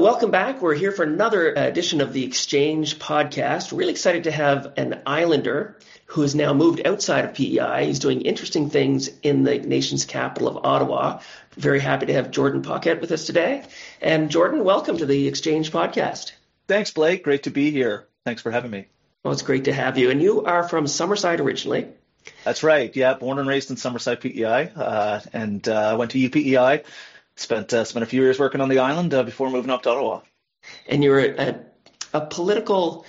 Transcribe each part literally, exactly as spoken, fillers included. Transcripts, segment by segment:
welcome back. We're here for another edition of the Exchange podcast. We're really excited to have an Islander who has now moved outside of P E I. He's doing interesting things in the nation's capital of Ottawa. Very happy to have Jordan Paquette with us today. And Jordan, welcome to the Exchange podcast. Thanks, Blake. Great to be here. Thanks for having me. Well, it's great to have you. And you are from Summerside originally. That's right. Yeah, born and raised in Summerside, P E I, uh, and uh, went to U P E I. Spent uh, spent a few years working on the island uh, before moving up to Ottawa. And you're a, a political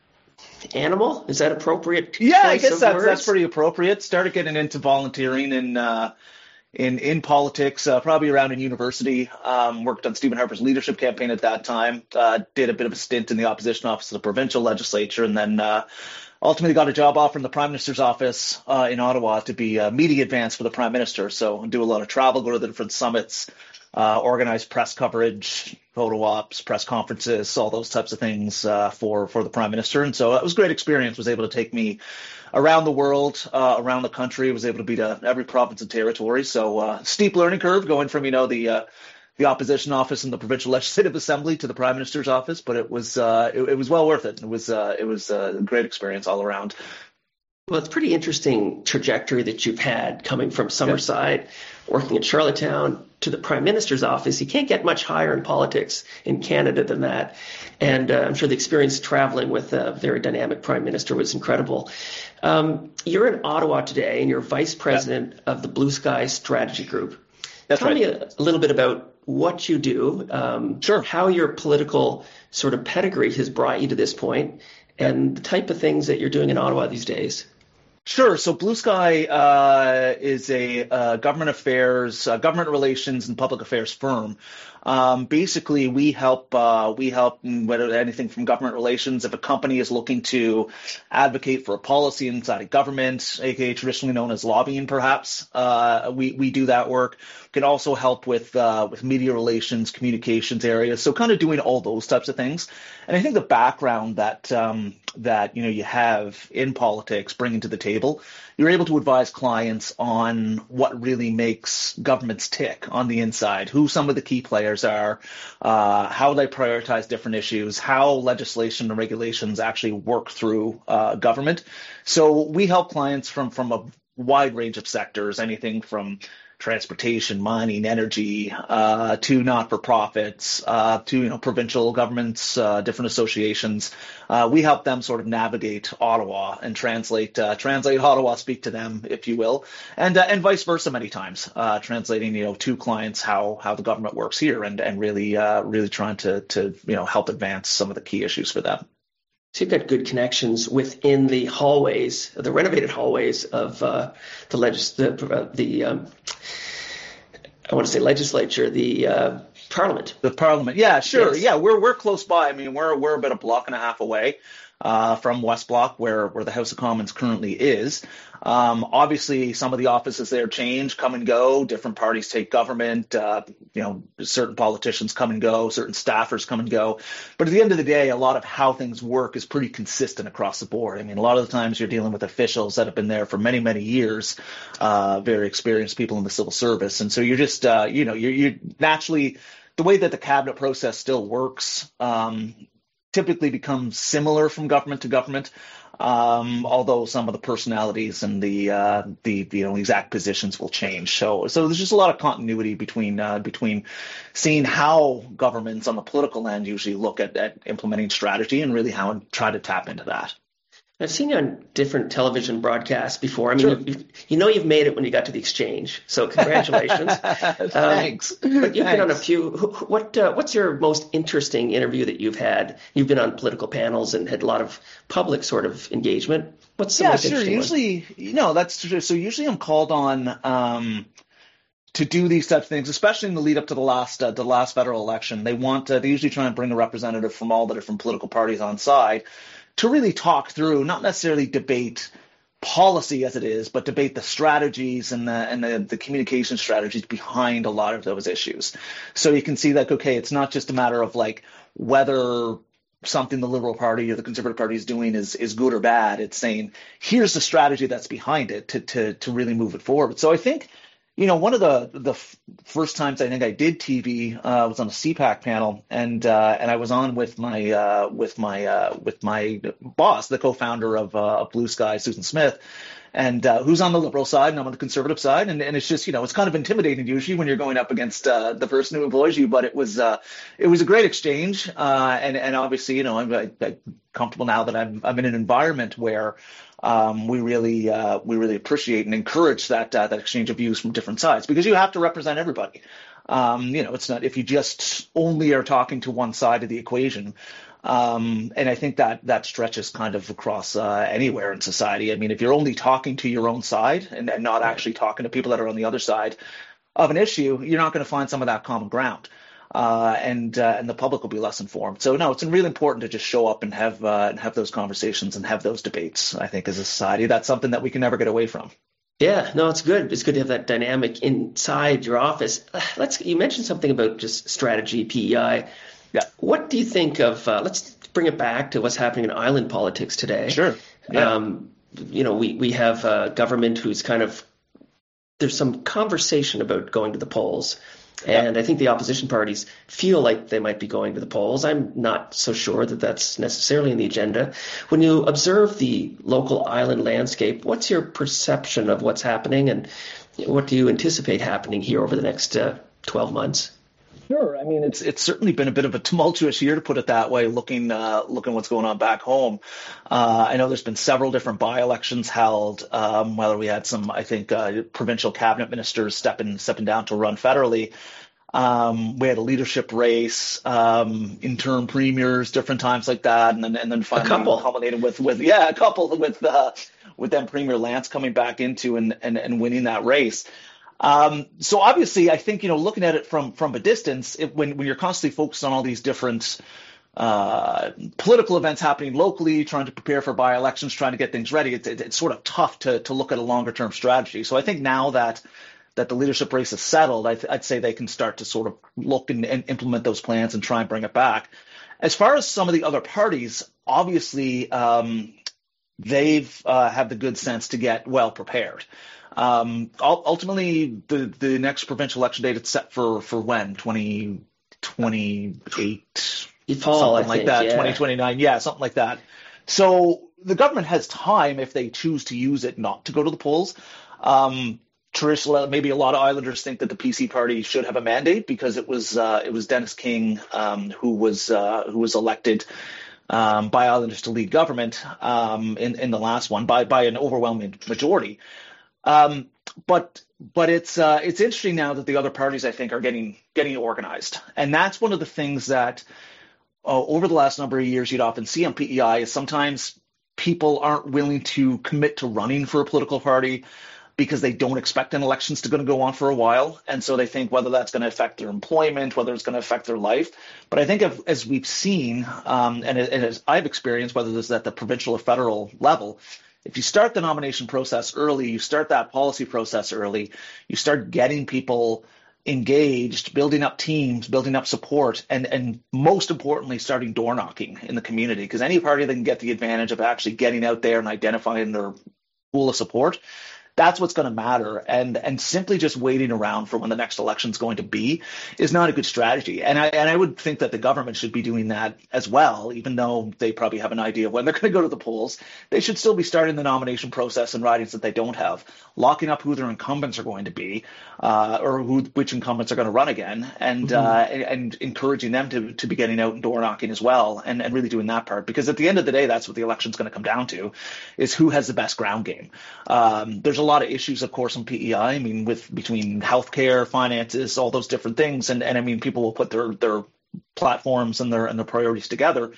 animal? Is that appropriate? Yeah, I guess that's that's pretty appropriate. Started getting into volunteering in uh, in in politics, uh, probably around in university. Um, worked on Stephen Harper's leadership campaign at that time. Uh, did a bit of a stint in the opposition office of the provincial legislature, and then uh, ultimately got a job offer in the Prime Minister's office uh, in Ottawa to be a media advance for the Prime Minister. So do a lot of travel, go to the different summits. Uh, organize press coverage, photo ops, press conferences, all those types of things uh, for, for the Prime Minister. And so it was a great experience. Was able to take me around the world, uh, around the country. Was able to be to every province and territory. So uh, steep learning curve going from, you know, the uh, the opposition office in the Provincial Legislative Assembly to the Prime Minister's office. But it was uh, it, it was well worth it. It was uh, it was a great experience all around. Well, it's a pretty interesting trajectory that you've had coming from Summerside, yeah. working in Charlottetown, to the Prime Minister's office. You can't get much higher in politics in Canada than that. And uh, I'm sure the experience traveling with a very dynamic Prime Minister was incredible. Um, you're in Ottawa today, and you're Vice President yeah. of the Blue Sky Strategy Group. That's Tell right. me a, a little bit about what you do, um, sure. how your political sort of pedigree has brought you to this point, and the type of things that you're doing in Ottawa these days. Sure. So Blue Sky uh, is a uh, government affairs, uh, government relations, and public affairs firm. Um, basically, we help uh, we help in whether anything from government relations. If a company is looking to advocate for a policy inside of government, aka traditionally known as lobbying, perhaps uh, we we do that work. We can also help with uh, with media relations, communications areas. So kind of doing all those types of things. And I think the background that um, that you know you have in politics, bringing to the table, you're able to advise clients on what really makes governments tick on the inside, who some of the key players are, uh, how they prioritize different issues, how legislation and regulations actually work through uh, government. So we help clients from from a wide range of sectors, anything from transportation, mining, energy, uh, to not-for-profits, uh, to, you know, provincial governments, uh, different associations. Uh, we help them sort of navigate Ottawa and translate, uh, translate Ottawa, speak to them, if you will, and, uh, and vice versa many times, uh, translating, you know, to clients how, how the government works here and, and really, uh, really trying to, to, you know, help advance some of the key issues for them. So you've got good connections within the hallways, the renovated hallways of uh, the legis- the, uh, the um, I want to say legislature, the uh, parliament. The parliament, yeah, sure, yes. yeah, we're we're close by. I mean, we're we're about a block and a half away uh, from West Block, where where the House of Commons currently is. Um, obviously, some of the offices there change, come and go. Different parties take government. Uh, you know, certain politicians come and go. Certain staffers come and go. But at the end of the day, a lot of how things work is pretty consistent across the board. I mean, a lot of the times you're dealing with officials that have been there for many, many years, uh, very experienced people in the civil service, and so you're just, uh, you know, you're, you're naturally the way that the cabinet process still works. Um, typically becomes similar from government to government. Um, although some of the personalities and the, uh, the, you know, exact positions will change. So, so there's just a lot of continuity between, uh, between seeing how governments on the political end usually look at, at implementing strategy and really how and try to tap into that. I've seen you on different television broadcasts before. I mean, Sure. you, you know you've made it when you got to the Exchange, so congratulations. Thanks. Um, but you've Thanks. been on a few. What uh, What's your most interesting interview that you've had? You've been on political panels and had a lot of public sort of engagement. What's the yeah, most sure. interesting Usually, one? you know, that's true. So usually I'm called on um, to do these types of things, especially in the lead up to the last uh, the last federal election. They want uh, they usually try and bring a representative from all the different political parties on side to really talk through, not necessarily debate policy as it is, but debate the strategies and the and the, the communication strategies behind a lot of those issues. So you can see that, okay, it's not just a matter of like whether something the Liberal Party or the Conservative Party is doing is is good or bad. It's saying, here's the strategy that's behind it to to to really move it forward. So I think You know, one of the the f- first times I think I did T V uh, was on a C PAC panel, and uh, and I was on with my uh, with my uh, with my boss, the co-founder of, uh, of Blue Sky, Susan Smith, and uh, who's on the liberal side, and I'm on the conservative side, and, and it's just, you know, it's kind of intimidating usually when you're going up against uh, the person who employs you, but it was uh, it was a great exchange, uh, and and obviously, you know, I'm, I'm comfortable now that I'm I'm in an environment where Um, we really uh, we really appreciate and encourage that uh, that exchange of views from different sides, because you have to represent everybody. Um, you know, it's not if you just only are talking to one side of the equation. Um, and I think that that stretches kind of across uh, anywhere in society. I mean, if you're only talking to your own side and, and not actually talking to people that are on the other side of an issue, you're not going to find some of that common ground. Uh, and uh, and the public will be less informed. So no, it's really important to just show up and have uh, and have those conversations and have those debates. I think as a society, that's something that we can never get away from. Yeah, no, it's good. It's good to have that dynamic inside your office. Let's. You mentioned something about just strategy, P E I. Yeah. What do you think of? Uh, let's bring it back to what's happening in island politics today. Sure. Yeah. Um, you know, we we have a government who's kind of there's some conversation about going to the polls. And I think the opposition parties feel like they might be going to the polls. I'm not so sure that that's necessarily in the agenda. When you observe the local island landscape, what's your perception of what's happening, and what do you anticipate happening here over the next uh, twelve months? Sure. I mean, it's it's certainly been a bit of a tumultuous year, to put it that way, looking uh, looking what's going on back home. Uh, I know there's been several different by-elections held, um, whether we had some, I think, uh, provincial cabinet ministers stepping stepping down to run federally. Um, we had a leadership race, um, interim premiers, different times like that, and then and then finally a couple. culminated with with yeah, a couple with uh, with then Premier Lance coming back into and and, and winning that race. Um, so obviously, I think, you know, looking at it from from a distance, it, when when you're constantly focused on all these different uh, political events happening locally, trying to prepare for by-elections, trying to get things ready, it, it, it's sort of tough to to look at a longer term strategy. So I think now that that the leadership race is settled, I th- I'd say they can start to sort of look and, and implement those plans and try and bring it back. As far as some of the other parties, obviously, um, they've uh, have the good sense to get well prepared. Um, ultimately, the, the next provincial election date is set for, for when? twenty twenty-eight? Fall, something I like think, that, yeah. twenty twenty-nine, yeah, something like that. So the government has time if they choose to use it not to go to the polls. Um, traditionally, maybe a lot of Islanders think that the P C party should have a mandate because it was uh, it was Dennis King um, who was uh, who was elected um, by Islanders to lead government um, in in the last one by by an overwhelming majority. Um, but but it's uh, it's interesting now that the other parties, I think, are getting getting organized, and that's one of the things that uh, over the last number of years you'd often see on P E I is sometimes people aren't willing to commit to running for a political party because they don't expect an election's to going to go on for a while, and so they think whether that's going to affect their employment, whether it's going to affect their life. But I think if, as we've seen, um, and, and as I've experienced, whether this is at the provincial or federal level, if you start the nomination process early, you start that policy process early, you start getting people engaged, building up teams, building up support, and, and most importantly, starting door knocking in the community. Because any party that can get the advantage of actually getting out there and identifying their pool of support, that's what's going to matter. And and simply just waiting around for when the next election is going to be is not a good strategy. And I and I would think that the government should be doing that as well, even though they probably have an idea of when they're going to go to the polls. They should still be starting the nomination process in ridings that they don't have, locking up who their incumbents are going to be, uh, or who which incumbents are going to run again, and mm-hmm. uh, and, and encouraging them to to be getting out and door knocking as well, and, and really doing that part. Because at the end of the day, that's what the election's going to come down to, is who has the best ground game. Um, there's a lot of issues, of course, on P E I. I mean, with between healthcare, finances, all those different things, and and I mean, people will put their their platforms and their and their priorities together.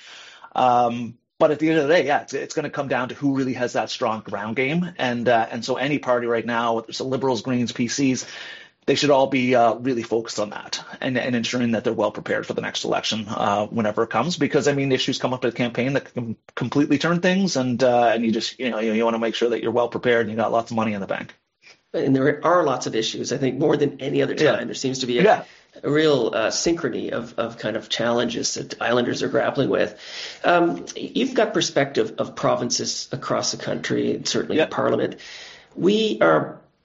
Um, but at the end of the day, yeah, it's, it's going to come down to who really has that strong ground game, and uh, and so any party right now, whether it's the Liberals, Greens, P Cs, they should all be uh, really focused on that and, and ensuring that they're well prepared for the next election uh, whenever it comes. Because, I mean, issues come up at a campaign that can completely turn things, and uh, and you just, you know, you, you want to make sure that you're well prepared and you got lots of money in the bank. And there are lots of issues. I think more than any other time, yeah. there seems to be a, yeah. a real uh, synchrony of, of kind of challenges that Islanders are grappling with. Um, you've got perspective of provinces across the country, and certainly yeah. the Parliament. We are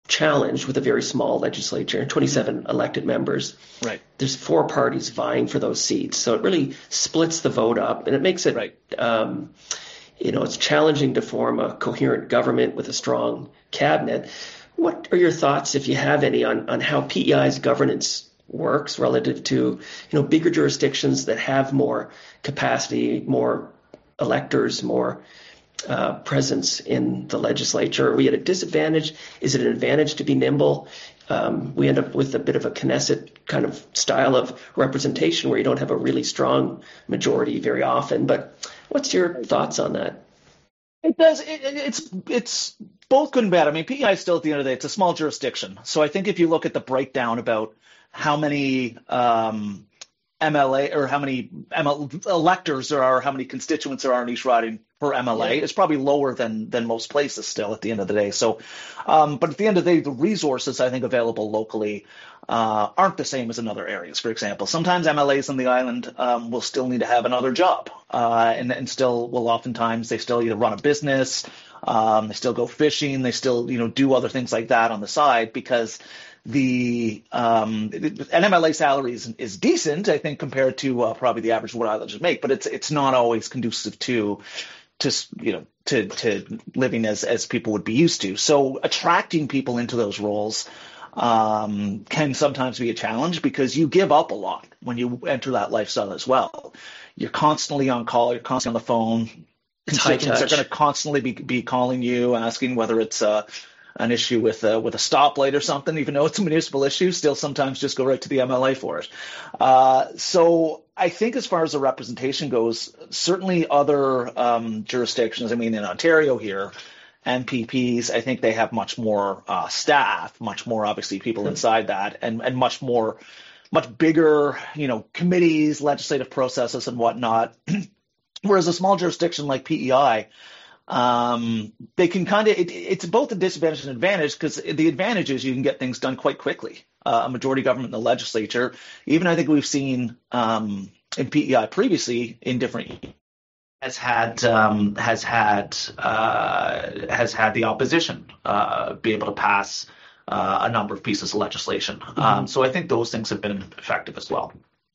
challenged with a very small legislature, twenty-seven elected members. Right. There's four parties vying for those seats. So it really splits the vote up, and it makes it, Right. um, you know, it's challenging to form a coherent government with a strong cabinet. What are your thoughts, if you have any, on, on how P E I's governance works relative to, you know, bigger jurisdictions that have more capacity, more electors, more uh, presence in the legislature? Are we at a disadvantage? Is it an advantage to be nimble? Um, we end up with a bit of a Knesset kind of style of representation where you don't have a really strong majority very often. But what's your thoughts on that? It does. It, it's it's both good and bad. I mean, P E I still, at the end of the day, it's a small jurisdiction. So I think if you look at the breakdown about how many um, M L A or how many M L, electors there are, how many constituents there are in each riding per M L A, Yeah. it's probably lower than than most places still at the end of the day. So, um, but at the end of the day, the resources I think available locally uh, aren't the same as in other areas. For example, sometimes M L As on the island um, will still need to have another job, uh, and and still will oftentimes they still either run a business, um, they still go fishing, they still you know do other things like that on the side because the um, an M L A salary is, is decent, I think, compared to uh, probably the average what Islanders make, but it's it's not always conducive to to you know to to living as as people would be used to. So attracting people into those roles um, can sometimes be a challenge because you give up a lot when you enter that lifestyle as well. You're constantly on call, you're constantly on the phone. It's high Constituents are touch. going to constantly be be calling you, asking whether it's uh, an issue with uh, with a stoplight or something, even though it's a municipal issue, still sometimes just go right to the M L A for it. Uh, so I think as far as the representation goes, certainly other um, jurisdictions, I mean, in Ontario here, N P Ps, I think they have much more uh, staff, much more obviously people inside that, and, and much more, much bigger, you know, committees, legislative processes and whatnot. Whereas a small jurisdiction like P E I, um, they can kind of, it, it's both a disadvantage and advantage because the advantage is you can get things done quite quickly. Uh, a majority government in the legislature, even I think we've seen um, in P E I previously in different has had um, has had uh, has had the opposition uh, be able to pass uh, a number of pieces of legislation. Mm-hmm. Um, so I think those things have been effective as well.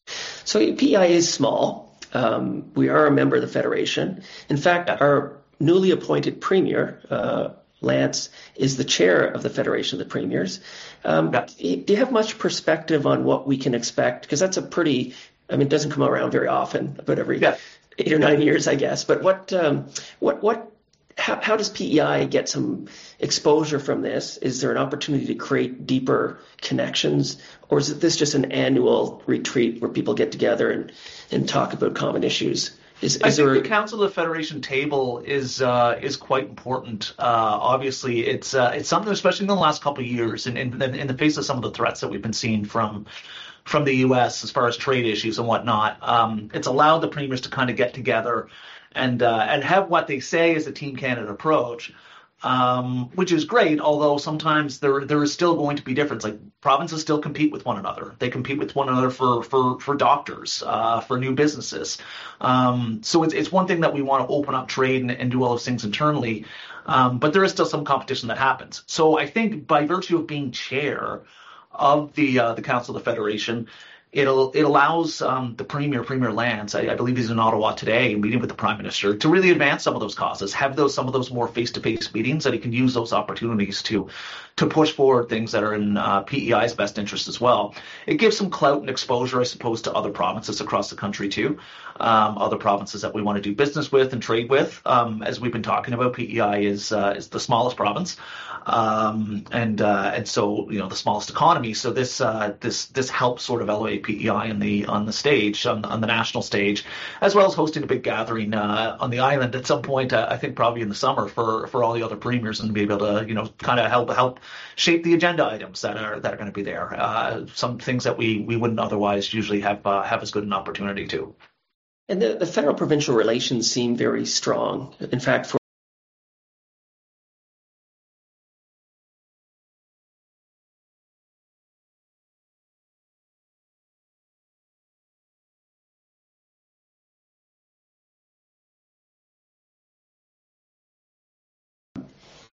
So P E I is small. Um, we are a member of the Federation. In fact, yeah. our newly appointed Premier, uh, Lance, is the chair of the Federation of the Premiers. Um, yeah. Do you have much perspective on what we can expect? Because that's a pretty, I mean, it doesn't come around very often, about every yeah. eight or nine years, I guess. But what, um, what, what, how, how does P E I get some exposure from this? Is there an opportunity to create deeper connections? Or is this just an annual retreat where people get together and, and talk about common issues? Is, is I think there... the Council of the Federation table is uh, is quite important. Uh, obviously, it's uh, it's something, especially in the last couple of years, in, in, in the face of some of the threats that we've been seeing from from the U S as far as trade issues and whatnot. Um, it's allowed the premiers to kind of get together and uh, and have what they say is a Team Canada approach, um, which is great. Although sometimes there there is still going to be difference. Like provinces still compete with one another. They compete with one another for for for doctors, uh, for new businesses. Um, so it's it's one thing that we want to open up trade and, and do all those things internally, um, but there is still some competition that happens. So I think by virtue of being chair of the uh, the Council of the Federation, It'll, it allows um, the Premier, Premier Lance, I, I believe he's in Ottawa today, meeting with the Prime Minister, to really advance some of those causes, have those some of those more face-to-face meetings, that he can use those opportunities to to push forward things that are in uh, P E I's best interest as well. It gives some clout and exposure, I suppose, to other provinces across the country too, um, other provinces that we want to do business with and trade with. Um, as we've been talking about, P E I is uh, is the smallest province, um, and uh, and so you know the smallest economy. So this uh, this this helps sort of elevate P E I on the on the stage, on, on the national stage, as well as hosting a big gathering uh, on the island at some point. Uh, I think probably in the summer for, for all the other premiers, and be able to you know kind of help help shape the agenda items that are that are going to be there. Uh, some things that we, we wouldn't otherwise usually have uh, have as good an opportunity to. And the, the federal provincial relations seem very strong. In fact, for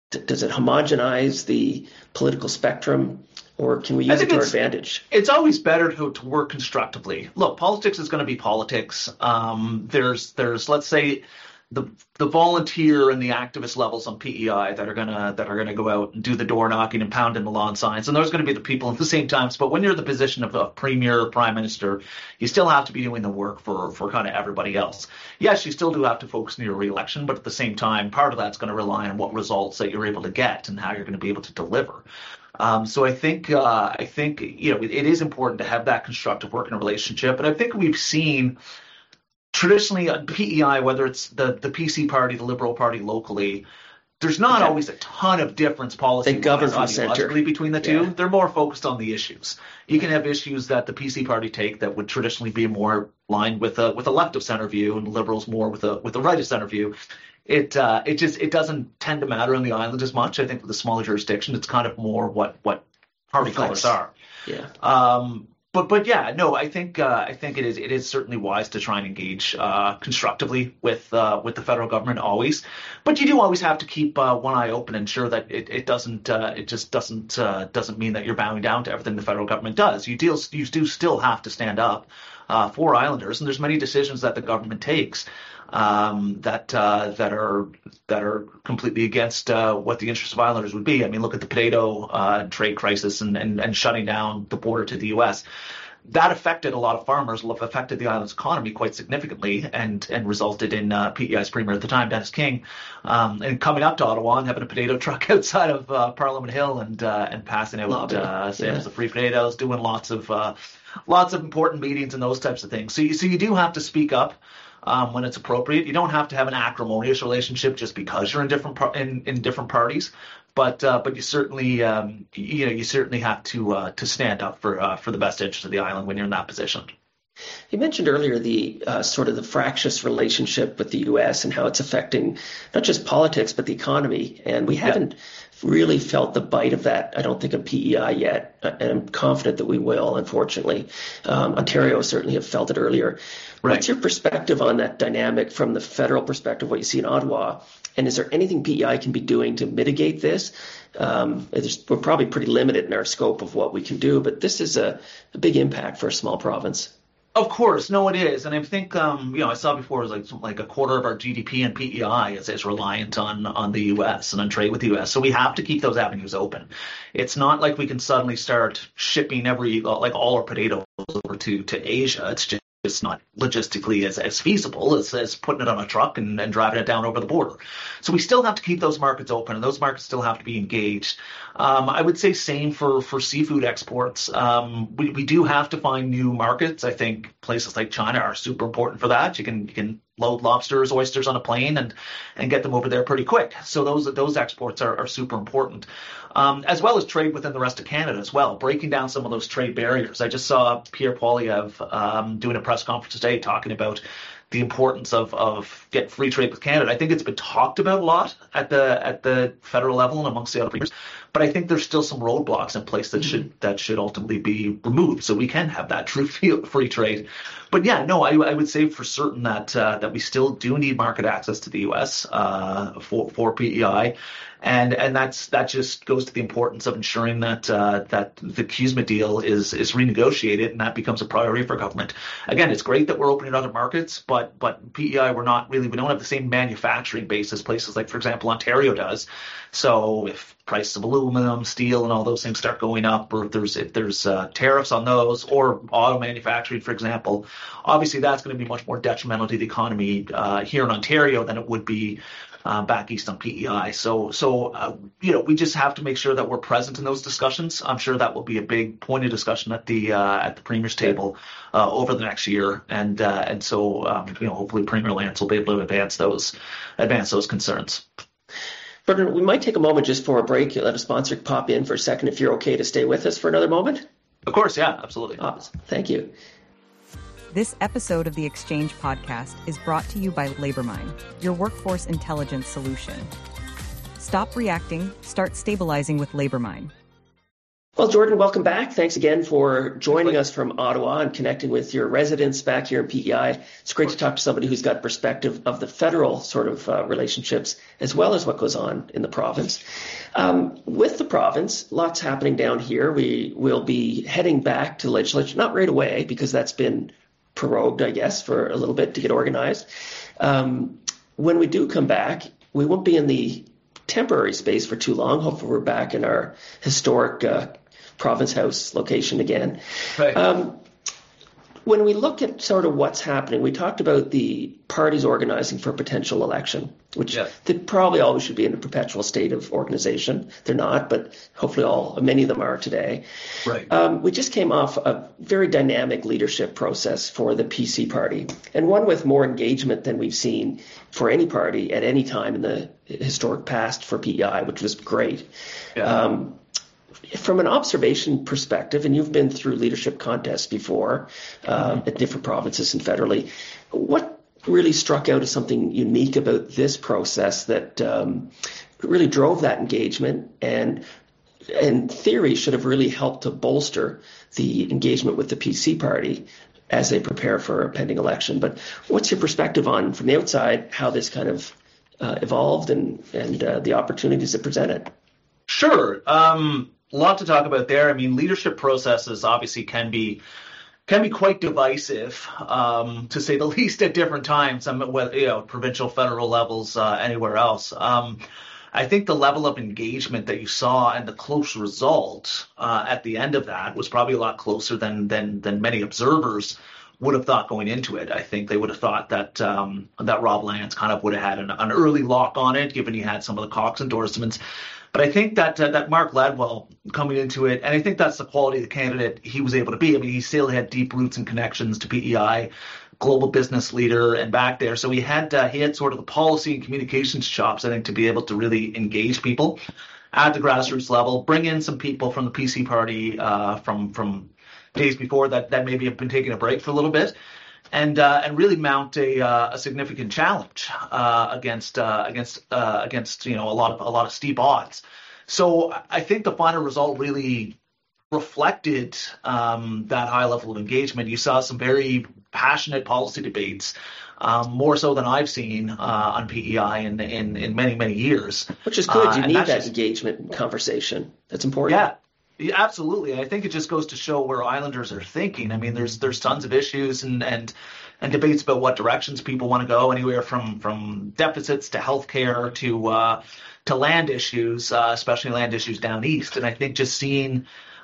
D- does it homogenize the political spectrum, or can we use it to our advantage? It's always better to, to work constructively. Look, politics is going to be politics. Um, there's, there's, let's say, the the volunteer and the activist levels on P E I that are gonna that are gonna go out and do the door knocking and pounding the lawn signs, and there's going to be the people at the same times. But when you're in the position of a premier, prime minister, you still have to be doing the work for for kind of everybody else. Yes, you still do have to focus on your reelection, but at the same time, part of that's going to rely on what results that you're able to get and how you're going to be able to deliver. Um, so I think uh, I think you know it, it is important to have that constructive working relationship, and I think we've seen. Traditionally, on P E I, whether it's the, the P C party, the Liberal Party locally, there's not okay. always a ton of difference policy they govern from center. between the two. Yeah. They're more focused on the issues. You can have issues that the P C party take that would traditionally be more aligned with a with a left of center view, and Liberals more with a with a right of center view. It uh, it just it doesn't tend to matter on the island as much. I think with a smaller jurisdiction, it's kind of more what what party colors are. Yeah. Um, But but yeah, no, I think uh, I think it is it is certainly wise to try and engage uh, constructively with uh, with the federal government always. But you do always have to keep uh, one eye open and ensure that it it doesn't uh, it just doesn't uh, doesn't mean that you're bowing down to everything the federal government does. You deal you do still have to stand up uh, for Islanders, and there's many decisions that the government takes um, that uh, that are that are completely against uh, what the interests of Islanders would be. I mean, look at the potato uh, trade crisis and, and and shutting down the border to the U S That affected a lot of farmers, affected the island's economy quite significantly, and and resulted in uh, P E I's premier at the time, Dennis King, um, and coming up to Ottawa and having a potato truck outside of uh, Parliament Hill and uh, and passing out uh, samples yeah. of free potatoes, doing lots of uh, lots of important meetings and those types of things. So you so you do have to speak up um, when it's appropriate. You don't have to have an acrimonious relationship just because you're in different par- in, in different parties. But uh, but you certainly um, you know you certainly have to uh, to stand up for uh, for the best interest of the island when you're in that position. You mentioned earlier the uh, sort of the fractious relationship with the U S and how it's affecting not just politics but the economy, and we haven't yeah. really felt the bite of that. I don't think of P E I yet, and I'm confident that we will. Unfortunately, um, Ontario certainly have felt it earlier. Right. What's your perspective on that dynamic from the federal perspective? What you see in Ottawa? And is there anything P E I can be doing to mitigate this? Um, we're probably pretty limited in our scope of what we can do, but this is a, a big impact for a small province. Of course, no, it is, and I think um, you know I saw before it was like like a quarter of our G D P in P E I is, is reliant on on the U S and on trade with the U S. So we have to keep those avenues open. It's not like we can suddenly start shipping every like all our potatoes over to to Asia. It's just It's not logistically as, as feasible as, as putting it on a truck and, and driving it down over the border. So we still have to keep those markets open, and those markets still have to be engaged. Um, I would say same for, for seafood exports. Um, we, we do have to find new markets. I think places like China are super important for that. You can you can load lobsters, oysters on a plane and and get them over there pretty quick. So those those exports are, are super important, um, as well as trade within the rest of Canada as well, breaking down some of those trade barriers. I just saw Pierre Poilievre um, doing a press conference today talking about the importance of, of get free trade with Canada. I think it's been talked about a lot at the at the federal level and amongst the other premiers, but I think there's still some roadblocks in place that should that should ultimately be removed so we can have that true free trade. But yeah, no, I, I would say for certain that uh, that we still do need market access to the U S uh, for for P E I. And and that's that just goes to the importance of ensuring that uh, that the C U S M A deal is is renegotiated, and that becomes a priority for government. Again, it's great that we're opening other markets, but but P E I we're not really we don't have the same manufacturing base as places like, for example, Ontario does. So if prices of aluminum, steel, and all those things start going up, or if there's if there's uh, tariffs on those, or auto manufacturing, for example, obviously that's going to be much more detrimental to the economy uh, here in Ontario than it would be Uh, back east on P E I. So, so uh, you know, we just have to make sure that we're present in those discussions. I'm sure that will be a big point of discussion at the uh, at the Premier's table uh, over the next year, and uh, and so um, you know, hopefully Premier Lance will be able to advance those advance those concerns. Bernard, we might take a moment just for a break. Let a sponsor pop in for a second if you're okay to stay with us for another moment. Of course, yeah, absolutely. Awesome. Thank you. This episode of the Exchange Podcast is brought to you by LaborMine, your workforce intelligence solution. Stop reacting, start stabilizing with LaborMine. Well, Jordan, welcome back. Thanks again for joining us from Ottawa and connecting with your residents back here in P E I. It's great to talk to somebody who's got perspective of the federal sort of uh, relationships as well as what goes on in the province. Um, with the province, lots happening down here. We will be heading back to legislature, not right away because that's been prorogued, I guess, for a little bit to get organized. Um, when we do come back, we won't be in the temporary space for too long. Hopefully we're back in our historic uh, Province House location again. Right. Um, when we look at sort of what's happening, we talked about the parties organizing for a potential election, which yeah. they probably always should be in a perpetual state of organization. They're not, but hopefully all many of them are today. Right. Um, we just came off a very dynamic leadership process for the P C party, and one with more engagement than we've seen for any party at any time in the historic past for P E I, which was great. Yeah. Um, From an observation perspective, and you've been through leadership contests before uh, mm-hmm. at different provinces and federally, what really struck out as something unique about this process that um, really drove that engagement and, in theory, should have really helped to bolster the engagement with the P C party as they prepare for a pending election? But what's your perspective on, from the outside, how this kind of uh, evolved and, and uh, the opportunities it presented? Sure. Um... A lot to talk about there. I mean, leadership processes obviously can be can be quite divisive, um, to say the least, at different times. I mean, whether, you know, provincial, federal levels, uh, anywhere else. Um, I think the level of engagement that you saw and the close result uh, at the end of that was probably a lot closer than than than many observers would have thought going into it. I think they would have thought that um, that Rob Lance kind of would have had an, an early lock on it, given he had some of the Cox endorsements. But I think that uh, that Mark Ledwell coming into it, and I think that's the quality of the candidate he was able to be. I mean, he still had deep roots and connections to P E I, global business leader, and back there. So he had uh, he had sort of the policy and communications chops, I think, to be able to really engage people at the grassroots level, bring in some people from the P C party uh, from from days before that that maybe have been taking a break for a little bit. And uh, and really mount a uh, a significant challenge uh, against uh, against uh, against you know a lot of a lot of steep odds. So I think the final result really reflected um, that high level of engagement. You saw some very passionate policy debates, um, more so than I've seen uh, on P E I in in in many many years. Which is good. You uh, need that just, engagement and conversation. That's important. Yeah. Yeah, absolutely. I think it just goes to show where Islanders are thinking. I mean, there's there's tons of issues and and, and debates about what directions people want to go, anywhere from from deficits to healthcare to uh, to land issues, uh, especially land issues down east. And I think just seeing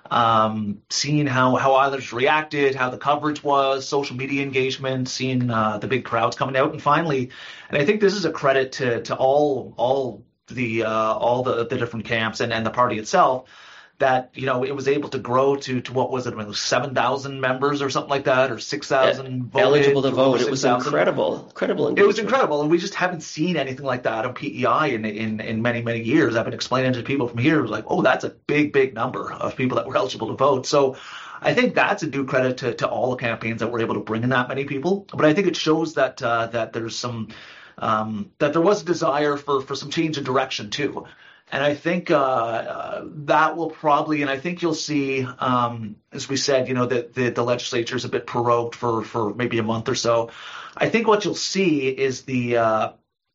um, seeing how how Islanders reacted, how the coverage was, social media engagement, seeing uh, the big crowds coming out, and finally, and I think this is a credit to to all all the uh, all the, the different camps and, and the party itself, that, you know, it was able to grow to, to what was it, seven thousand members or something like that, or six thousand yeah, eligible to vote. It was incredible, incredible engagement. It was incredible, and we just haven't seen anything like that on P E I in, in, in many, many years. I've been explaining to people from here, it was like, oh, that's a big, big number of people that were eligible to vote. So I think that's a due credit to, to all the campaigns that were able to bring in that many people. But I think it shows that uh, that there's some um, that there was a desire for, for some change in direction too. And I think uh, uh, that will probably, and I think you'll see, um, as we said, you know, that the, the legislature is a bit prorogued for, for maybe a month or so. I think what you'll see is the uh,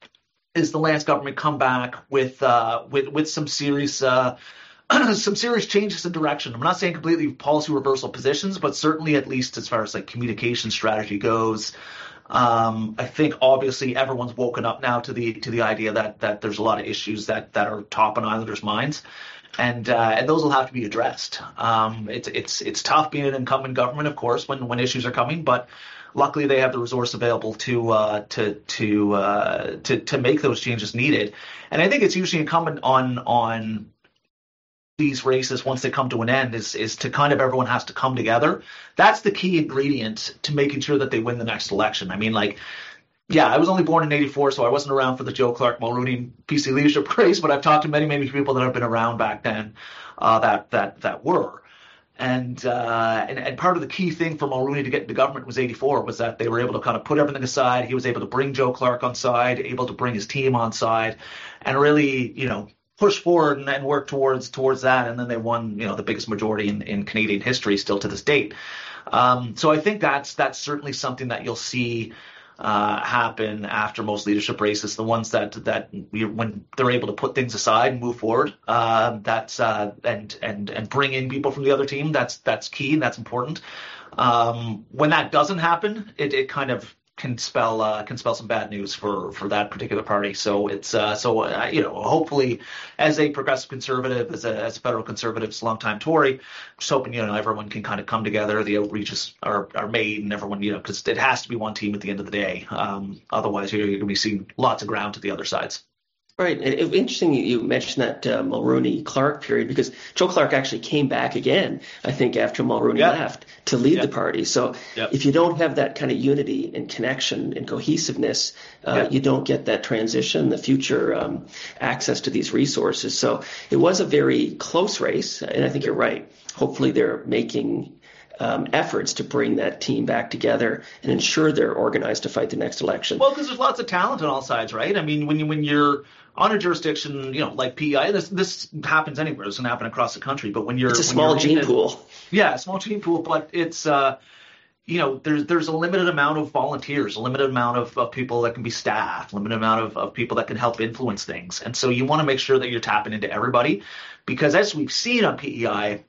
is the Lance government come back with uh, with with some serious uh, some serious changes in direction. I'm not saying completely policy reversal positions, but certainly at least as far as like communication strategy goes. Um, I think obviously everyone's woken up now to the to the idea that that there's a lot of issues that, that are top on Islanders' minds, and uh, and those will have to be addressed. Um, it's it's it's tough being an incumbent government, of course, when, when issues are coming, but luckily they have the resource available to uh, to to uh, to to make those changes needed. And I think it's usually incumbent on on these races, once they come to an end, is is to kind of everyone has to come together. That's the key ingredient to making sure that they win the next election. I mean, like, yeah, I was only born in eighty-four, so I wasn't around for the Joe Clark Mulrooney P C leadership race, but I've talked to many, many people that have been around back then uh, that that that were. And, uh, and and part of the key thing for Mulrooney to get into government was eighty-four, was that they were able to kind of put everything aside. He was able to bring Joe Clark on side, able to bring his team on side, and really, you know, push forward and, and work towards towards that, and then they won, you know, the biggest majority in, in Canadian history still to this date. Um, so I think that's that's certainly something that you'll see uh, happen after most leadership races. The ones that that we, when they're able to put things aside and move forward, uh, that's uh, and and and bring in people from the other team. That's that's key and that's important. Um, when that doesn't happen, it, it kind of can spell uh, can spell some bad news for, for that particular party. So it's uh, so uh, you know, hopefully as a progressive conservative, as a as a federal conservative, as a longtime Tory, just hoping, you know, everyone can kind of come together. The outreaches are are made, and everyone, you know, because it has to be one team at the end of the day. Um, otherwise, you're, you're going to be seeing lots of ground to the other sides. Right. And it, interesting you mentioned that uh, Mulroney-Clark period, because Joe Clark actually came back again, I think, after Mulroney yeah. left to lead yeah. the party. So yeah. if you don't have that kind of unity and connection and cohesiveness, uh, yeah. you don't get that transition, the future um, access to these resources. So it was a very close race, and I think you're right. Hopefully they're making Um, efforts to bring that team back together and ensure they're organized to fight the next election. Well, because there's lots of talent on all sides, right? I mean, when you when you're on a jurisdiction, you know, like P E I, this this happens anywhere. It's going to happen across the country. But when you're it's a when small you're gene in, pool. Yeah, a small gene pool, but it's uh, you know, there's there's a limited amount of volunteers, a limited amount of, of people that can be staff, limited amount of, of people that can help influence things, and so you want to make sure that you're tapping into everybody, because as we've seen on P E I,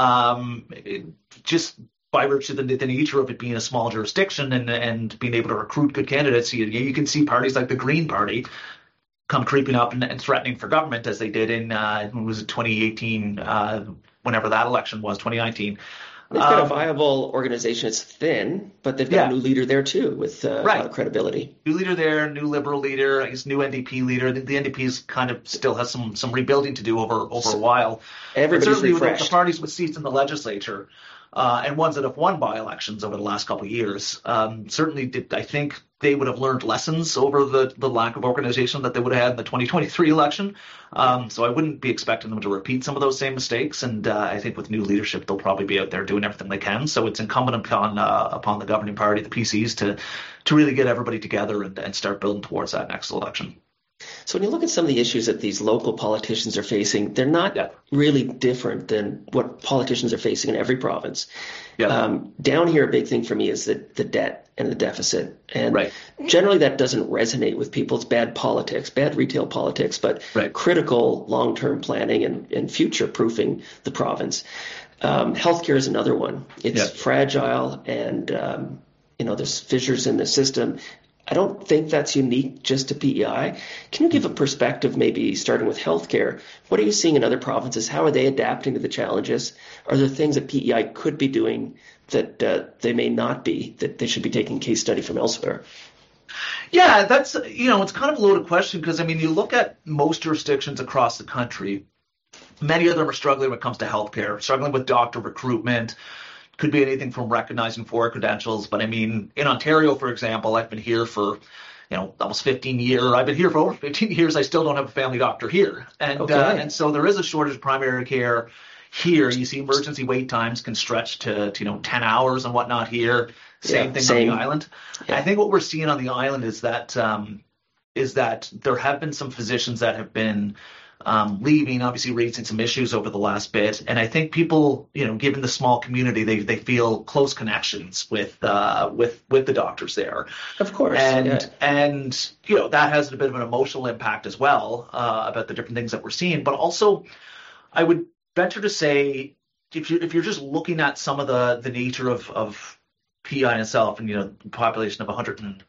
um, it just by virtue of the, the nature of it being a small jurisdiction and and being able to recruit good candidates, you, you can see parties like the Green Party come creeping up and, and threatening for government, as they did in uh, when was it twenty eighteen, uh, whenever that election was, twenty nineteen. They've got um, a viable organization. It's thin, but they've got yeah. a new leader there too, with uh, right. a lot of credibility. New leader there, new Liberal leader, I guess new N D P leader. The, the N D P is kind of still has some some rebuilding to do over over a while. Everybody's but certainly refreshed. With the, the parties with seats in the legislature, uh, and ones that have won by-elections over the last couple of years, um, certainly did, I think they would have learned lessons over the, the lack of organization that they would have had in the twenty twenty-three election. Um, so I wouldn't be expecting them to repeat some of those same mistakes. And uh, I think with new leadership, they'll probably be out there doing everything they can. So it's incumbent upon uh, upon the governing party, the P Cs, to to really get everybody together and, and start building towards that next election. So when you look at some of the issues that these local politicians are facing, they're not yeah. really different than what politicians are facing in every province. Yeah. Um, down here, a big thing for me is the, the debt and the deficit. And right. generally that doesn't resonate with people. It's bad politics, bad retail politics, but right. critical long-term planning and, and future-proofing the province. Um, healthcare is another one. It's yeah. fragile and, um, you know, there's fissures in the system. I don't think that's unique just to P E I. Can you give a perspective, maybe starting with healthcare? What are you seeing in other provinces? How are they adapting to the challenges? Are there things that P E I could be doing that uh, they may not be, that they should be taking case study from elsewhere? Yeah, that's, you know, it's kind of a loaded question because, I mean, you look at most jurisdictions across the country, many of them are struggling when it comes to healthcare, struggling with doctor recruitment. Could be anything from recognizing foreign credentials. But I mean, in Ontario, for example, I've been here for, you know, almost fifteen years. I've been here for over fifteen years. I still don't have a family doctor here. And okay. uh, and so there is a shortage of primary care here. You see emergency wait times can stretch to, to you know, ten hours and whatnot here. Same yeah, thing same. on the island. Yeah. I think what we're seeing on the island is that um, is that there have been some physicians that have been Um, leaving, obviously raising some issues over the last bit. And I think people, you know, given the small community, they they feel close connections with uh, with with the doctors there. Of course. And, yeah. and you know, that has a bit of an emotional impact as well uh, about the different things that we're seeing. But also, I would venture to say, if you if you're just looking at some of the, the nature of, of P E I itself, and, you know, the population of one hundred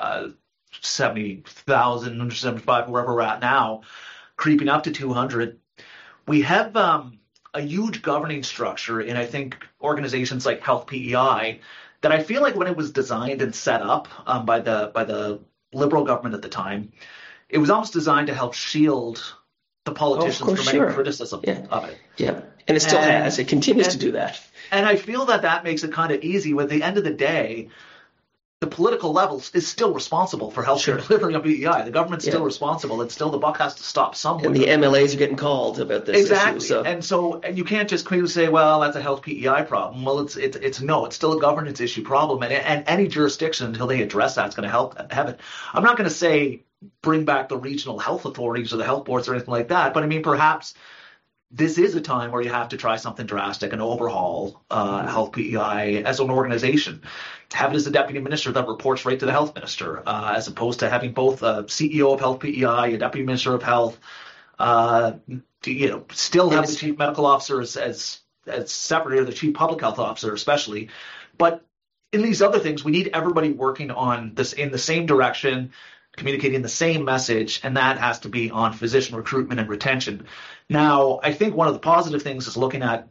seventy thousand, one hundred seventy-five, wherever we're at now, creeping up to two hundred, we have um, a huge governing structure in, I think, organizations like Health P E I that I feel like when it was designed and set up um, by the by the Liberal government at the time, it was almost designed to help shield the politicians oh, course, from any sure. criticism yeah. of it. Yeah, and it still and, has. It continues and, to do that. And I feel that that makes it kind of easy. At the end of the day, the political level is still responsible for healthcare Sure. delivery of P E I. The government's Yeah. still responsible. It's still the buck has to stop somewhere. And the M L As are getting called about this Exactly. issue. So. And so and you can't just clearly say, well, that's a health P E I problem. Well, it's it's it's no, it's still a governance issue problem. And and any jurisdiction until they address that is going to help have it. I'm not going to say bring back the regional health authorities or the health boards or anything like that, but I mean perhaps this is a time where you have to try something drastic and overhaul uh, health P E I as an organization. Have it as a deputy minister that reports right to the health minister, uh, as opposed to having both a C E O of health P E I, a deputy minister of health. Uh, to, you know, still have the chief medical officer as as, as separate, or the chief public health officer especially. But in these other things, we need everybody working on this in the same direction, communicating the same message, and that has to be on physician recruitment and retention. Now, I think one of the positive things is looking at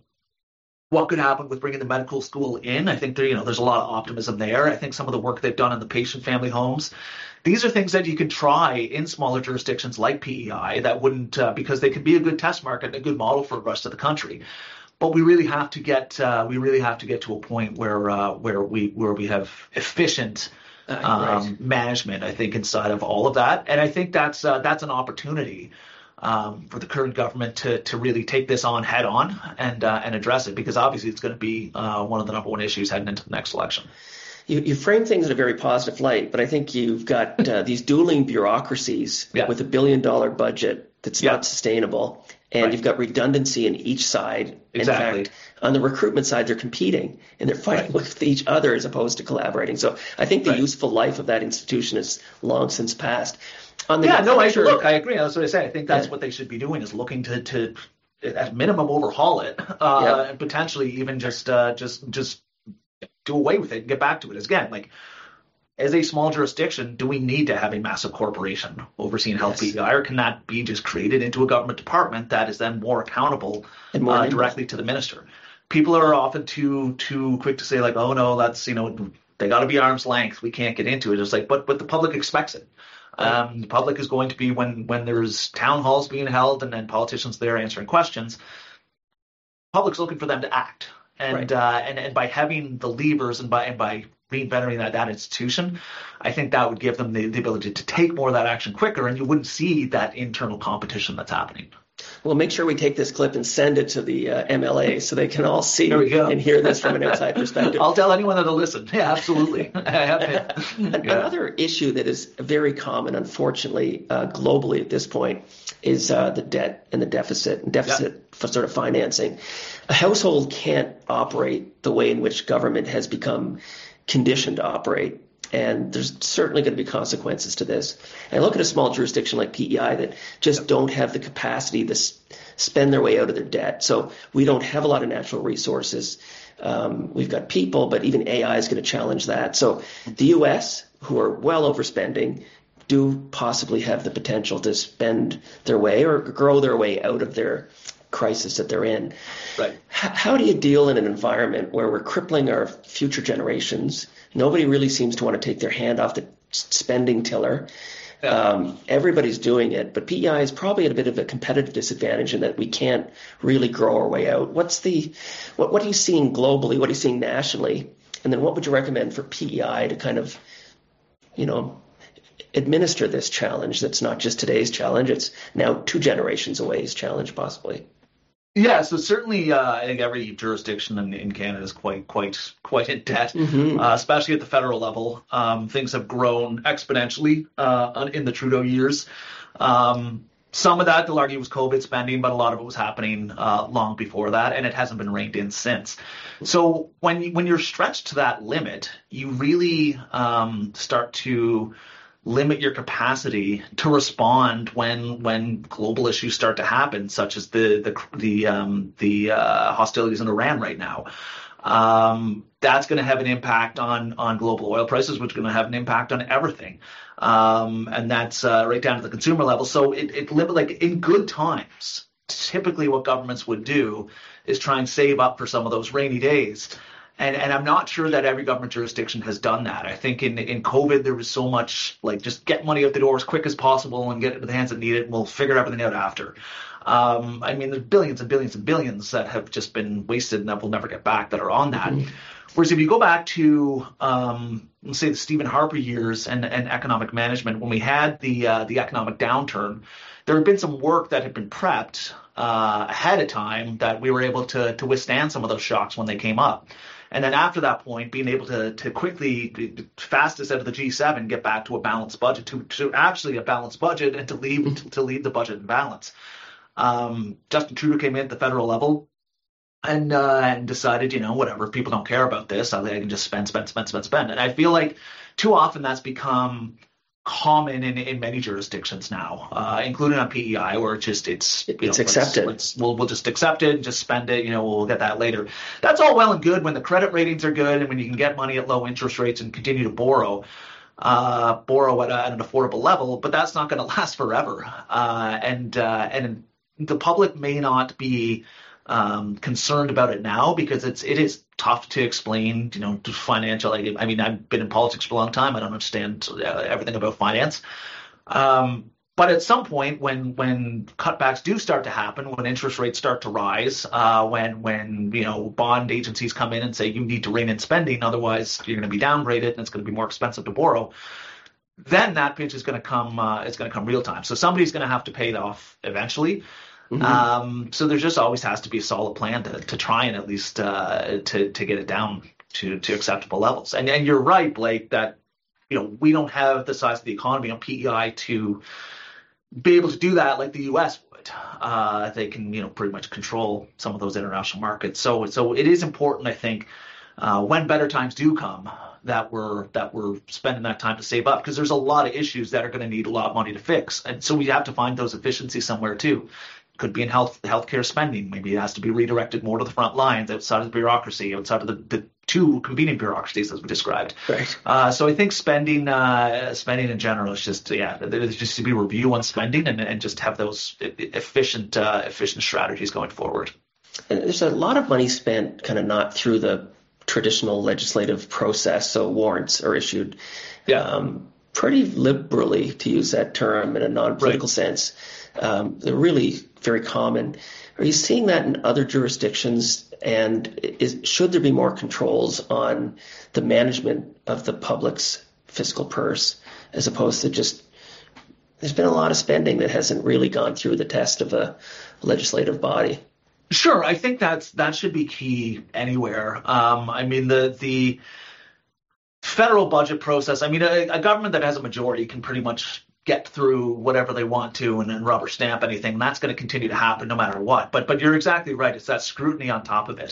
what could happen with bringing the medical school in. I think there, you know, there's a lot of optimism there. I think some of the work they've done in the patient family homes, these are things that you can try in smaller jurisdictions like P E I that wouldn't, uh, because they could be a good test market and a good model for the rest of the country. But we really have to get, uh, we really have to get to a point where, uh, where we, where we have efficient Uh, um, right. management, I think, inside of all of that. And I think that's uh, that's an opportunity um, for the current government to to really take this on head on and uh, and address it, because obviously it's going to be uh, one of the number one issues heading into the next election. You, you frame things in a very positive light, but I think you've got uh, these dueling bureaucracies Yeah. with a billion dollar budget that's Yeah. not sustainable. And Right. you've got redundancy in each side. Exactly. In fact, on the recruitment side, they're competing and they're fighting Right. with each other as opposed to collaborating. So I think the Right. useful life of that institution is long since passed. On the Yeah, no, I departure- look, I agree. That's what I say. I think that's Yeah. what they should be doing, is looking to to at minimum overhaul it, uh, Yeah. and potentially even just uh, just just do away with it and get back to it. As again, like, as a small jurisdiction, do we need to have a massive corporation overseeing health Yes. P E I, or can that be just created into a government department that is then more accountable And more uh, nimble. directly to the minister? People are often too too quick to say, like, oh no, that's, you know, they got to be arm's length. We can't get into it. It's like, but but the public expects it. Um, the public is going to be, when when there's town halls being held and then politicians there answering questions, public's looking for them to act. And Right. uh, and and by having the levers and by and by reinventing that, that institution, I think that would give them the, the ability to take more of that action quicker, and you wouldn't see that internal competition that's happening. We'll make sure we take this clip and send it to the uh, M L A so they can all see There we go. and hear this from an outside perspective. I'll tell anyone that'll listen. Yeah, absolutely. I have been. Yeah. Another issue that is very common, unfortunately, uh, globally at this point, is uh, the debt and the deficit and deficit Yeah. for sort of financing. A household can't operate the way in which government has become conditioned to operate. And there's certainly going to be consequences to this. And I look at a small jurisdiction like P E I that just don't have the capacity to s- spend their way out of their debt. So we don't have a lot of natural resources. Um, we've got people, but even A I is going to challenge that. So the U S, who are well overspending, do possibly have the potential to spend their way or grow their way out of their crisis that they're in. Right. H- how do you deal in an environment where we're crippling our future generations? Nobody really seems to want to take their hand off the spending tiller. Yeah. Um, everybody's doing it, but P E I is probably at a bit of a competitive disadvantage in that we can't really grow our way out. What's the, what, what are you seeing globally? What are you seeing nationally? And then what would you recommend for P E I to kind of, you know, administer this challenge that's not just today's challenge, it's now two generations away's challenge possibly? Yeah, so certainly, uh, I think every jurisdiction in, in Canada is quite, quite, quite in debt, Mm-hmm. uh, especially at the federal level. Um, things have grown exponentially uh, in the Trudeau years. Um, some of that, they'll argue, was COVID spending, but a lot of it was happening uh, long before that, and it hasn't been reined in since. So when you, when you're stretched to that limit, you really um, start to limit your capacity to respond when when global issues start to happen, such as the the the um, the uh, hostilities in Iran right now. Um, that's going to have an impact on on global oil prices, which is going to have an impact on everything, um, and that's uh, right down to the consumer level. So it it like in good times, typically what governments would do is try and save up for some of those rainy days. And and I'm not sure that every government jurisdiction has done that. I think in in COVID there was so much like just get money out the door as quick as possible and get it to the hands that need it, and we'll figure everything out after. Um, I mean, there's billions and billions and billions that have just been wasted and that we'll never get back that are on that. Mm-hmm. Whereas if you go back to um, let's say the Stephen Harper years and, and economic management, when we had the uh, the economic downturn, there had been some work that had been prepped uh, ahead of time that we were able to to withstand some of those shocks when they came up. And then after that point, being able to to quickly, fastest out of the G seven, get back to a balanced budget, to, to actually a balanced budget, and to leave to leave the budget in balance. Um, Justin Trudeau came in at the federal level and uh, and decided, you know, whatever, if people don't care about this, I can just spend, spend, spend, spend, spend. And I feel like too often that's become common in, in many jurisdictions now, uh, including on P E I, where it just it's you know, it's accepted. Let's, let's, we'll we'll just accept it and just spend it. You know, we'll get that later. That's all well and good when the credit ratings are good and when you can get money at low interest rates and continue to borrow, uh, borrow at, a, at an affordable level. But that's not going to last forever. Uh, and uh, and the public may not be um, concerned about it now because it's it is tough to explain, you know, to financial. I mean, I've been in politics for a long time. I don't understand everything about finance. Um, but at some point, when when cutbacks do start to happen, when interest rates start to rise, uh, when when you know bond agencies come in and say you need to rein in spending, otherwise you're going to be downgraded and it's going to be more expensive to borrow, then that pinch is going to come. Uh, it's going to come real time. So somebody's going to have to pay it off eventually. Mm-hmm. Um, so there just always has to be a solid plan to, to try and at least uh, to to get it down to, to acceptable levels. And and you're right, Blake, that you know we don't have the size of the economy on P E I to be able to do that like the U S would. Uh, they can you know pretty much control some of those international markets. So so it is important, I think, uh, when better times do come, that we're that we're spending that time to save up, because there's a lot of issues that are going to need a lot of money to fix, and so we have to find those efficiencies somewhere too. Could be in health healthcare spending. Maybe it has to be redirected more to the front lines, outside of the bureaucracy, outside of the, the two competing bureaucracies as we described. Right. Uh, so I think spending uh, spending in general is just yeah, there's just to be a review on spending and, and just have those efficient uh, efficient strategies going forward. And there's a lot of money spent kind of not through the traditional legislative process. So warrants are issued. Yeah. Um, pretty liberally, to use that term in a non-political Right. sense. Um, they're really very common. Are you seeing that in other jurisdictions? And is, should there be more controls on the management of the public's fiscal purse, as opposed to just, there's been a lot of spending that hasn't really gone through the test of a legislative body? Sure, I think that's that should be key anywhere. Um, I mean, the the federal budget process. I mean, a, a government that has a majority can pretty much get through whatever they want to and then rubber stamp anything. And that's going to continue to happen no matter what. But but you're exactly right. It's that scrutiny on top of it.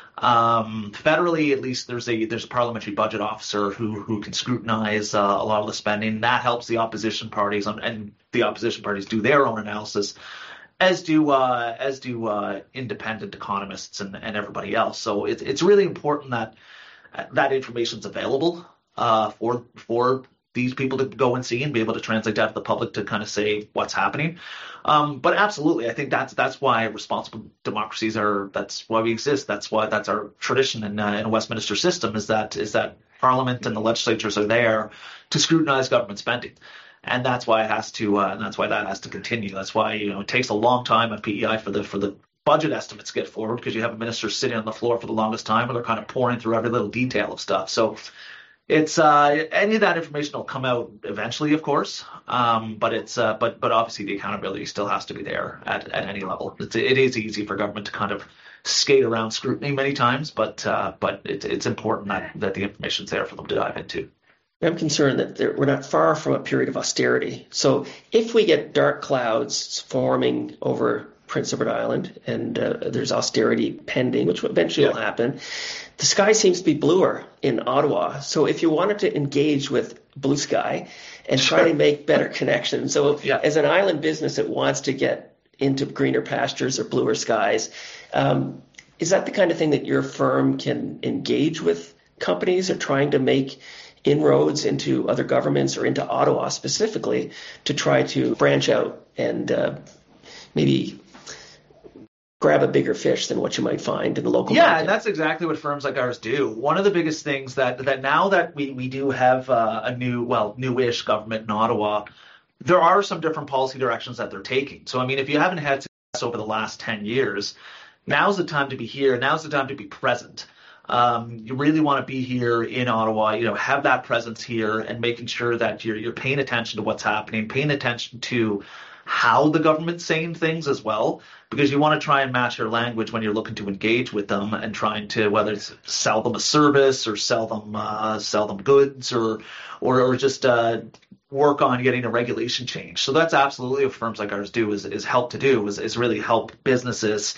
Um, federally, at least, there's a there's a parliamentary budget officer who who can scrutinize uh, a lot of the spending. That helps the opposition parties, on, and the opposition parties do their own analysis, as do uh, as do uh, independent economists and, and everybody else. So it's it's really important that that information's available uh, for for these people to go and see and be able to translate that to the public to kind of say what's happening. Um, but absolutely, I think that's that's why responsible democracies are. That's why we exist. That's why that's our tradition in, uh, in a Westminster system. Is that is that Parliament and the legislatures are there to scrutinize government spending. And that's why it has to. Uh, and that's why that has to continue. That's why you know it takes a long time at P E I for the for the budget estimates to get forward, because you have a minister sitting on the floor for the longest time, and they're kind of pouring through every little detail of stuff. So it's uh, any of that information will come out eventually, of course. Um, but it's uh, but but obviously the accountability still has to be there at, at any level. It's, it is easy for government to kind of skate around scrutiny many times, but uh, but it, it's important that that the information's there for them to dive into. I'm concerned that there, we're not far from a period of austerity. So if we get dark clouds forming over Prince Edward Island and uh, there's austerity pending, which eventually yeah. will happen, the sky seems to be bluer in Ottawa. So if you wanted to engage with Blue Sky and try sure. to make better connections, so yeah. as an island business that wants to get into greener pastures or bluer skies, um, is that the kind of thing that your firm can engage with companies or trying to make inroads into other governments or into Ottawa specifically to try to branch out and uh, maybe grab a bigger fish than what you might find in the local yeah, market? Yeah, and that's exactly what firms like ours do. One of the biggest things that, that now that we, we do have uh, a new, well, newish government in Ottawa, there are some different policy directions that they're taking. So, I mean, if you haven't had success over the last ten years, now's the time to be here. Now's the time to be present. Um, you really want to be here in Ottawa, you know, have that presence here and making sure that you're you're paying attention to what's happening, paying attention to how the government's saying things as well, because you want to try and match your language when you're looking to engage with them and trying to, whether it's sell them a service or sell them uh, sell them goods or or, or just uh, work on getting a regulation change. So that's absolutely what firms like ours do, is is help to do, is, is really help businesses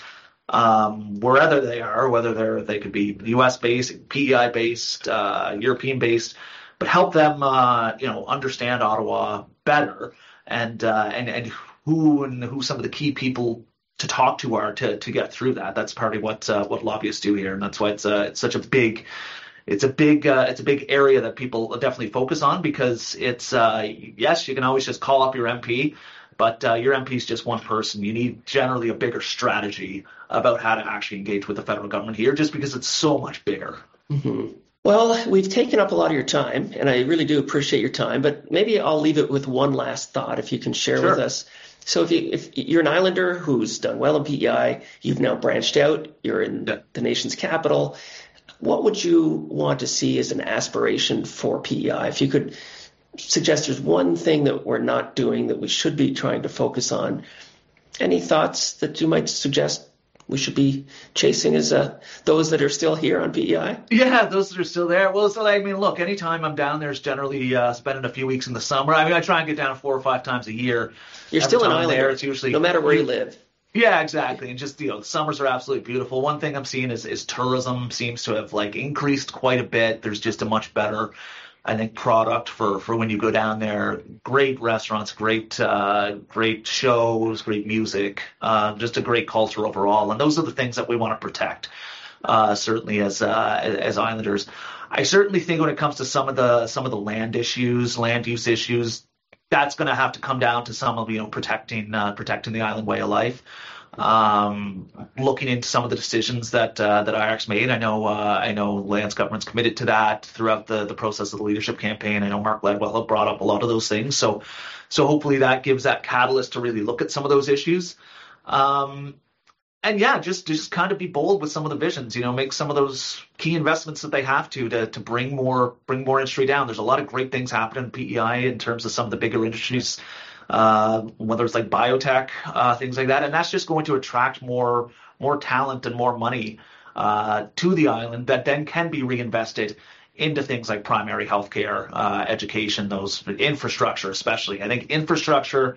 um, wherever they are, whether they're they could be U S based, P E I based, uh, European based, but help them uh, you know understand Ottawa better. And uh, and and who and who some of the key people to talk to are to to get through that. That's partly what uh, what lobbyists do here, and that's why it's uh, it's such a big it's a big uh, it's a big area that people definitely focus on, because it's uh, yes, you can always just call up your M P, but uh, your M P is just one person. You need generally a bigger strategy about how to actually engage with the federal government here, just because it's so much bigger. Mm-hmm. Well, we've taken up a lot of your time, and I really do appreciate your time, but maybe I'll leave it with one last thought, if you can share Sure. with us. So if, you, if you're an Islander who's done well in P E I, you've now branched out, you're in Yeah. the nation's capital, what would you want to see as an aspiration for P E I? If you could suggest there's one thing that we're not doing that we should be trying to focus on, any thoughts that you might suggest we should be chasing as uh, those that are still here on P E I? Yeah, those that are still there. Well, so I mean, look, anytime I'm down there is generally uh, spending a few weeks in the summer. I mean, I try and get down four or five times a year. You're Every still an time I'm islander, there, it's usually no matter where you live. Yeah, exactly. And just, you know, the summers are absolutely beautiful. One thing I'm seeing is, is tourism seems to have like increased quite a bit. There's just a much better, I think, product for, for when you go down there. Great restaurants, great uh, great shows, great music, uh, just a great culture overall. And those are the things that we want to protect, uh, certainly as uh, as Islanders. I certainly think when it comes to some of the some of the land issues, land use issues, that's going to have to come down to some of, you know, protecting uh, protecting the island way of life. Um, looking into some of the decisions that uh, that I R C made. I know uh, I know Lands government's committed to that throughout the, the process of the leadership campaign. I know Mark Ledwell brought up a lot of those things. So so hopefully that gives that catalyst to really look at some of those issues. Um, and yeah, just just kind of be bold with some of the visions. You know, make some of those key investments that they have to to to bring more bring more industry down. There's a lot of great things happening in P E I in terms of some of the bigger industries. Uh, whether it's like biotech, uh, things like that. And that's just going to attract more more talent and more money uh, to the island that then can be reinvested into things like primary healthcare, uh, education, those infrastructure especially. I think infrastructure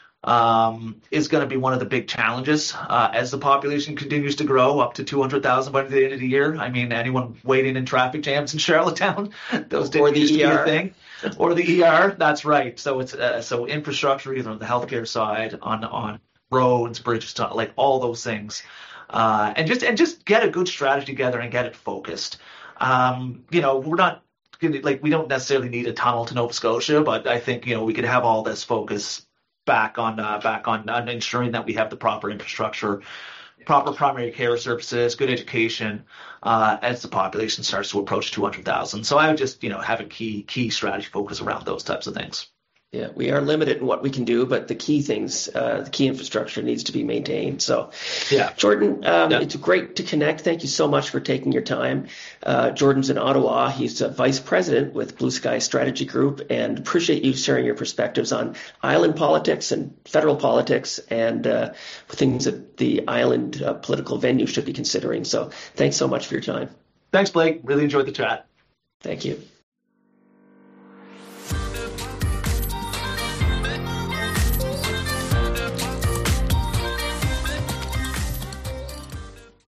um, is going to be one of the big challenges uh, as the population continues to grow up to two hundred thousand by the end of the year. I mean, anyone waiting in traffic jams in Charlottetown, those didn't used to be a thing. Or the E R, that's right. So it's uh, so infrastructure, either on the healthcare side, on on roads, bridges, like all those things, uh, and just and just get a good strategy together and get it focused. Um, you know, we're not like we don't necessarily need a tunnel to Nova Scotia, but I think you know we could have all this focus back on uh, back on, on ensuring that we have the proper infrastructure, proper primary care services, good education, uh, as the population starts to approach two hundred thousand. So I would just, you know, have a key key strategy focus around those types of things. Yeah, we are limited in what we can do, but the key things, uh, the key infrastructure needs to be maintained. So, yeah, Jordan, um, yeah. It's great to connect. Thank you so much for taking your time. Uh, Jordan's in Ottawa. He's a vice president with Blue Sky Strategy Group, and appreciate you sharing your perspectives on island politics and federal politics and uh, things that the island uh, political venue should be considering. So, thanks so much for your time. Thanks, Blake. Really enjoyed the chat. Thank you.